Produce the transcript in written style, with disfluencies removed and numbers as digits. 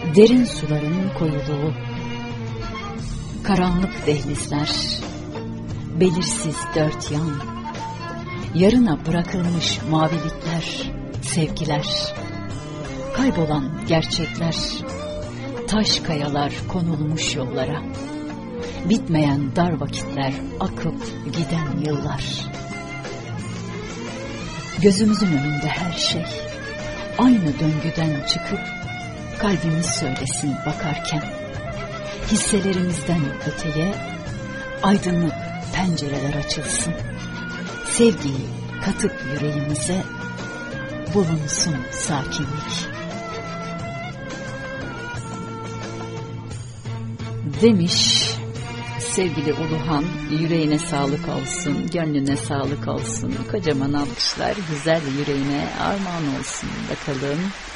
Derin suların koyuluğu, karanlık dehlizler, belirsiz dört yan, yarına bırakılmış mavilikler, sevgiler, kaybolan gerçekler, taş kayalar konulmuş yollara, bitmeyen dar vakitler, akıp giden yıllar. Gözümüzün önünde her şey aynı döngüden çıkıp kalbimiz söylesin bakarken, hisselerimizden öteye aydınlık pencereler açılsın. Sevgiyi katıp yüreğimize bulunsun sakinlik. Demiş sevgili Uluhan, yüreğine sağlık olsun, gönlüne sağlık olsun. Kocaman alkışlar güzel yüreğine armağan olsun bakalım.